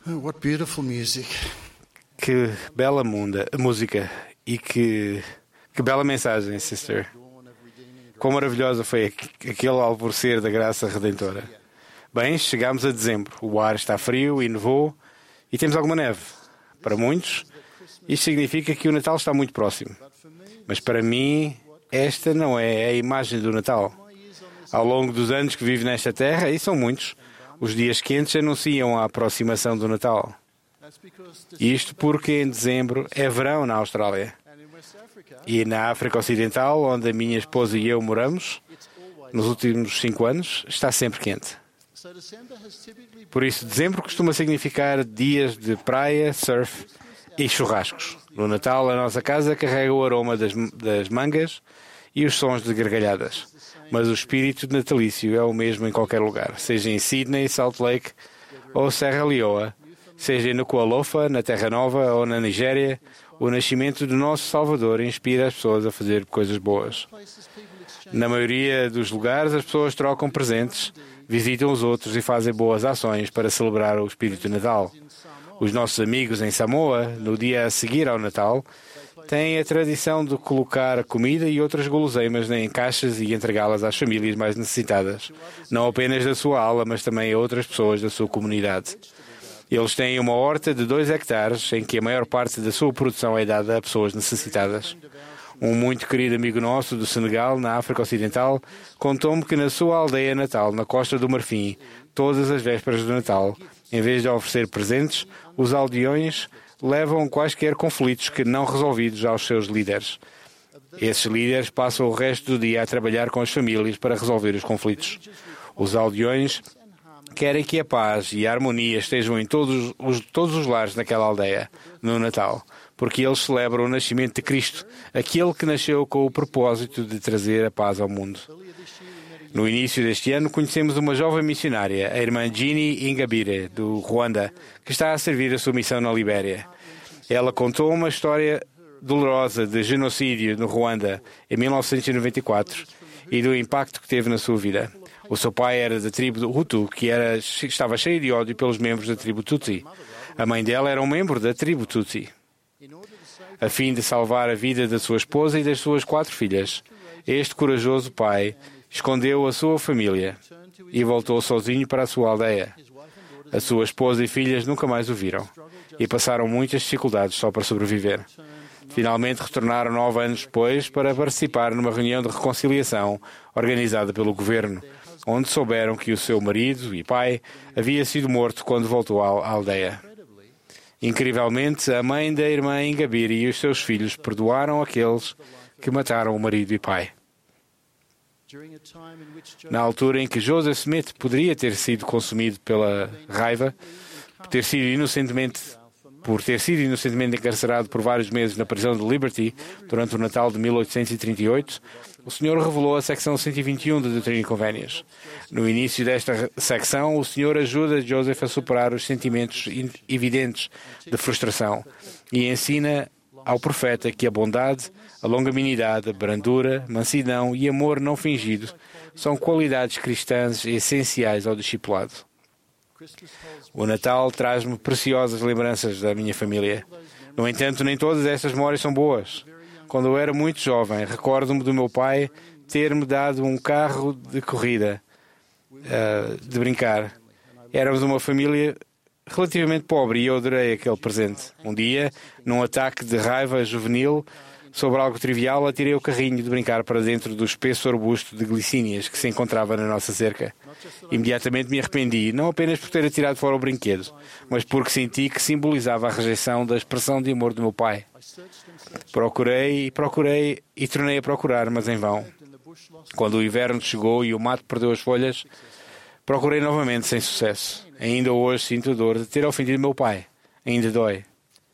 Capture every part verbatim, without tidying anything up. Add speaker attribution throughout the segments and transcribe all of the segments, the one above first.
Speaker 1: What beautiful music.
Speaker 2: Que bela munda, música e que, que bela mensagem, sister. Quão maravilhosa foi aquele alvorecer da graça redentora. Bem, chegámos a dezembro. O ar está frio e nevou e temos alguma neve. Para muitos, isto significa que o Natal está muito próximo. Mas para mim, esta não é a imagem do Natal. Ao longo dos anos que vivo nesta terra, e são muitos, os dias quentes anunciam a aproximação do Natal. Isto porque em dezembro é verão na Austrália. E na África Ocidental, onde a minha esposa e eu moramos, nos últimos cinco anos, está sempre quente. Por isso, dezembro costuma significar dias de praia, surf e churrascos. No Natal, a nossa casa carrega o aroma das, das mangas e os sons de gargalhadas. Mas o espírito natalício é o mesmo em qualquer lugar, seja em Sydney, Salt Lake ou Serra Leoa, seja em Nuku'alofa, na Terra Nova ou na Nigéria. O nascimento do nosso Salvador inspira as pessoas a fazer coisas boas. Na maioria dos lugares, as pessoas trocam presentes, visitam os outros e fazem boas ações para celebrar o espírito de Natal. Os nossos amigos em Samoa, no dia a seguir ao Natal, têm a tradição de colocar comida e outras guloseimas em caixas e entregá-las às famílias mais necessitadas, não apenas da sua ala, mas também a outras pessoas da sua comunidade. Eles têm uma horta de dois hectares em que a maior parte da sua produção é dada a pessoas necessitadas. Um muito querido amigo nosso do Senegal, na África Ocidental, contou-me que na sua aldeia natal, na Costa do Marfim, todas as vésperas do Natal, em vez de oferecer presentes, os aldeões levam quaisquer conflitos que não resolvidos aos seus líderes. Esses líderes passam o resto do dia a trabalhar com as famílias para resolver os conflitos. Os aldeões querem que a paz e a harmonia estejam em todos os, todos os lares naquela aldeia, no Natal, porque eles celebram o nascimento de Cristo, aquele que nasceu com o propósito de trazer a paz ao mundo. No início deste ano, conhecemos uma jovem missionária, a irmã Ginny Ingabire, do Ruanda, que está a servir a sua missão na Libéria. Ela contou uma história dolorosa de genocídio no Ruanda em mil novecentos e noventa e quatro e do impacto que teve na sua vida. O seu pai era da tribo Hutu, que era, estava cheio de ódio pelos membros da tribo Tutsi. A mãe dela era um membro da tribo Tutsi. A fim de salvar a vida da sua esposa e das suas quatro filhas, este corajoso pai escondeu a sua família e voltou sozinho para a sua aldeia. A sua esposa e filhas nunca mais o viram e passaram muitas dificuldades só para sobreviver. Finalmente retornaram nove anos depois para participar numa reunião de reconciliação organizada pelo governo, onde souberam que o seu marido e pai havia sido morto quando voltou à aldeia. Incrivelmente, a mãe da irmã Ingabire e os seus filhos perdoaram aqueles que mataram o marido e pai. Na altura em que Joseph Smith poderia ter sido consumido pela raiva, por ter sido inocentemente, por ter sido inocentemente encarcerado por vários meses na prisão de Liberty durante o Natal de mil oitocentos e trinta e oito, o Senhor revelou a secção cento e vinte e um da Doutrina e Convénios. No início desta secção, o Senhor ajuda Joseph a superar os sentimentos evidentes de frustração e ensina ao profeta que a bondade, a longanimidade, a brandura, mansidão e amor não fingido são qualidades cristãs essenciais ao discipulado. O Natal traz-me preciosas lembranças da minha família. No entanto, nem todas estas memórias são boas. Quando eu era muito jovem, recordo-me do meu pai ter-me dado um carro de corrida, uh, de brincar. Éramos uma família relativamente pobre e eu adorei aquele presente. Um dia, num ataque de raiva juvenil sobre algo trivial, atirei o carrinho de brincar para dentro do espesso arbusto de glicínias que se encontrava na nossa cerca. Imediatamente me arrependi, não apenas por ter atirado fora o brinquedo, mas porque senti que simbolizava a rejeição da expressão de amor do meu pai. Procurei e procurei e tornei a procurar, mas em vão. Quando o inverno chegou e o mato perdeu as folhas, procurei novamente sem sucesso. Ainda hoje sinto a dor de ter ofendido meu pai. Ainda dói.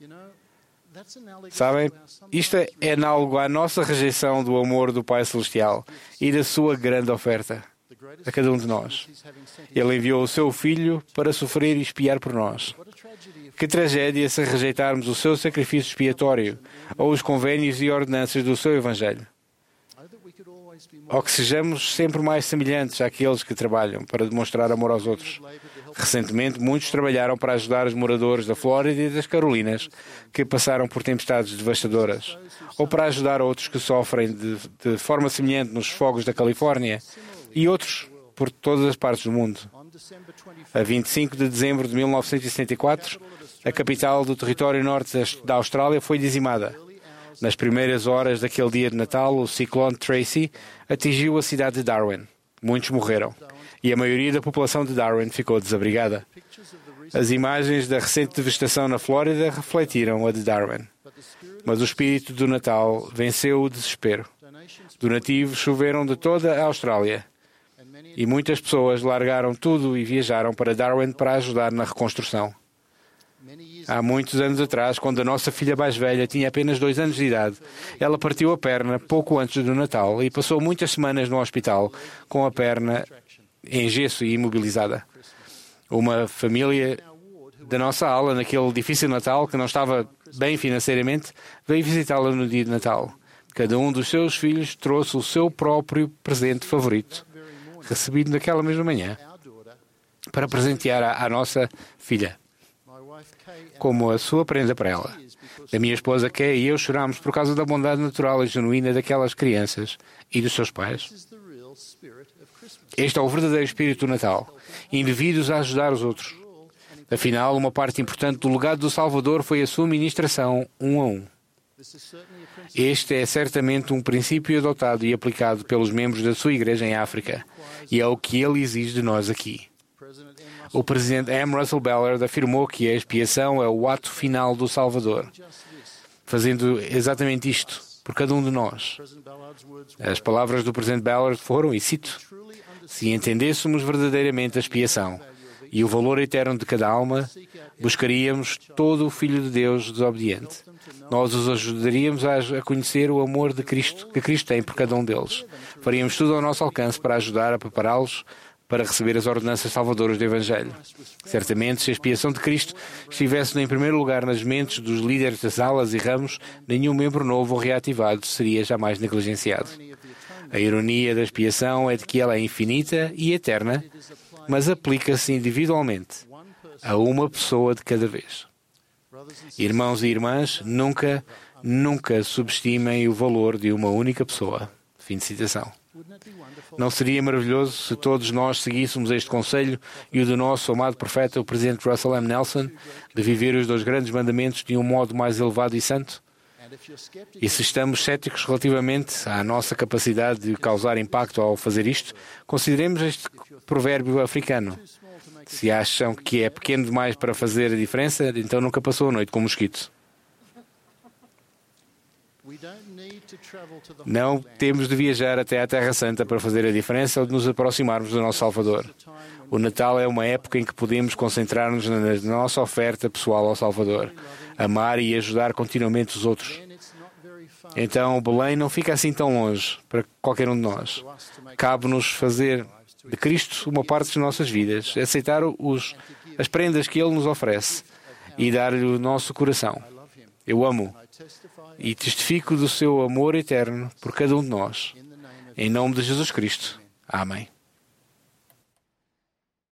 Speaker 2: Sabem, isto é análogo à nossa rejeição do amor do Pai Celestial e da sua grande oferta a cada um de nós. Ele enviou o seu Filho para sofrer e expiar por nós. Que tragédia se rejeitarmos o seu sacrifício expiatório ou os convênios e ordenanças do seu Evangelho. Ou que sejamos sempre mais semelhantes àqueles que trabalham para demonstrar amor aos outros, Recentemente, muitos trabalharam para ajudar os moradores da Flórida e das Carolinas que passaram por tempestades devastadoras, ou para ajudar outros que sofrem de, de forma semelhante nos fogos da Califórnia e outros por todas as partes do mundo. A vinte e cinco de dezembro de mil novecentos e setenta e quatro, a capital do território norte da Austrália foi dizimada. Nas primeiras horas daquele dia de Natal, o ciclone Tracy atingiu a cidade de Darwin. Muitos morreram e a maioria da população de Darwin ficou desabrigada. As imagens da recente devastação na Flórida refletiram a de Darwin. Mas o espírito do Natal venceu o desespero. Donativos choveram de toda a Austrália e muitas pessoas largaram tudo e viajaram para Darwin para ajudar na reconstrução. Há muitos anos atrás, quando a nossa filha mais velha tinha apenas dois anos de idade, ela partiu a perna pouco antes do Natal e passou muitas semanas no hospital com a perna em gesso e imobilizada. Uma família da nossa ala, naquele difícil Natal, que não estava bem financeiramente, veio visitá-la no dia de Natal. Cada um dos seus filhos trouxe o seu próprio presente favorito, recebido naquela mesma manhã, para presentear a, a nossa filha, como a sua prenda para ela. A minha esposa Kay e eu chorámos por causa da bondade natural e genuína daquelas crianças e dos seus pais. Este é o verdadeiro espírito do Natal, indivíduos a ajudar os outros. Afinal, uma parte importante do legado do Salvador foi a sua ministração um a um. Este é certamente um princípio adotado e aplicado pelos membros da sua igreja em África, e é o que ele exige de nós aqui. O presidente M. Russell Ballard afirmou que a expiação é o ato final do Salvador, fazendo exatamente isto por cada um de nós. As palavras do presidente Ballard foram, e cito, "Se entendêssemos verdadeiramente a expiação e o valor eterno de cada alma, buscaríamos todo o Filho de Deus desobediente. Nós os ajudaríamos a conhecer o amor de Cristo, que Cristo tem por cada um deles. Faríamos tudo ao nosso alcance para ajudar a prepará-los para receber as ordenanças salvadoras do Evangelho. Certamente, se a expiação de Cristo estivesse em primeiro lugar nas mentes dos líderes das alas e ramos, nenhum membro novo ou reativado seria jamais negligenciado. A ironia da expiação é de que ela é infinita e eterna, mas aplica-se individualmente a uma pessoa de cada vez. Irmãos e irmãs, nunca, nunca subestimem o valor de uma única pessoa." Fim de citação. Não seria maravilhoso se todos nós seguíssemos este conselho e o do nosso amado profeta, o presidente Russell M. Nelson, de viver os dois grandes mandamentos de um modo mais elevado e santo? E se estamos céticos relativamente à nossa capacidade de causar impacto ao fazer isto, consideremos este provérbio africano. Se acham que é pequeno demais para fazer a diferença, então nunca passou a noite com um mosquito. Não temos de viajar até à Terra Santa para fazer a diferença ou de nos aproximarmos do nosso Salvador. O Natal é uma época em que podemos concentrar-nos na nossa oferta pessoal ao Salvador, amar e ajudar continuamente os outros. Então, o Belém não fica assim tão longe para qualquer um de nós. Cabe-nos fazer de Cristo uma parte das nossas vidas, aceitar os, as prendas que Ele nos oferece e dar-lhe o nosso coração. Eu amo e testifico do seu amor eterno por cada um de nós. Em nome de Jesus Cristo. Amém.